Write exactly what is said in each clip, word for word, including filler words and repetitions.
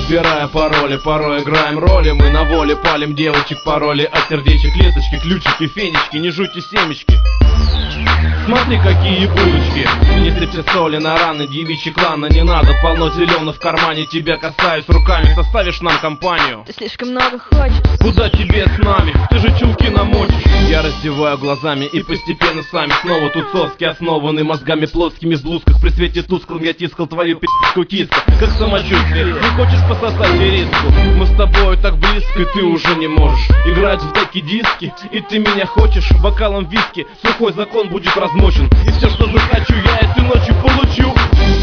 Подбирая пароли, порой играем роли. Мы на воле палим девочек, пароли от сердечек, ленточки, ключики, фенечки, не жуйте семечки. Смотри, какие булочки. Не сыпьте соли на раны, девичьи клана не надо. Полно зеленых в кармане, тебя касаюсь руками. Составишь нам компанию? Ты слишком много хочешь. Куда тебе с нами? Ты же чулки намочишь. Я раздеваю глазами и постепенно сами. Снова тут соски, основаны мозгами плоскими в блузках. При свете тусклом я тискал твою пи***ку, киска. Как самочувствие, не хочешь пососать ириску? Мы с тобой так близко, ты уже не можешь играть в такие диски. И ты меня хочешь бокалом виски. Сухой закон будет размочен. И все, что захочу, я этой ночью получу.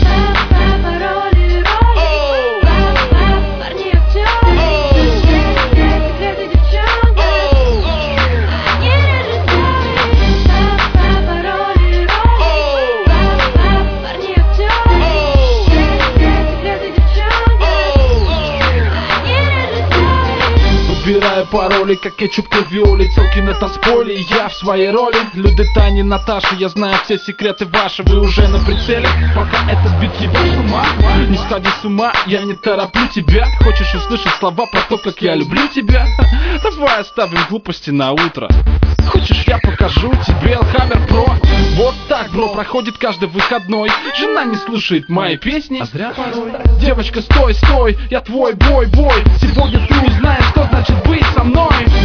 Выбираю пароли, как кетчуп к равиоли. Целки на танцполе, я в своей роли. Люди Тани, Наташи, я знаю все секреты ваши. Вы уже на прицеле, пока этот бит ебашь с ума. Не сходи с ума, я не тороплю тебя. Хочешь услышать слова про то, как я люблю тебя? Давай оставим глупости на утро. Хочешь, я покажу тебе Элхаммер Про? Вот так, бро, проходит каждый выходной. Жена не слушает мои песни, а зря порой. Девочка, стой, стой, я твой бой, бой. Сегодня ты узнаешь, что значит быть со мной.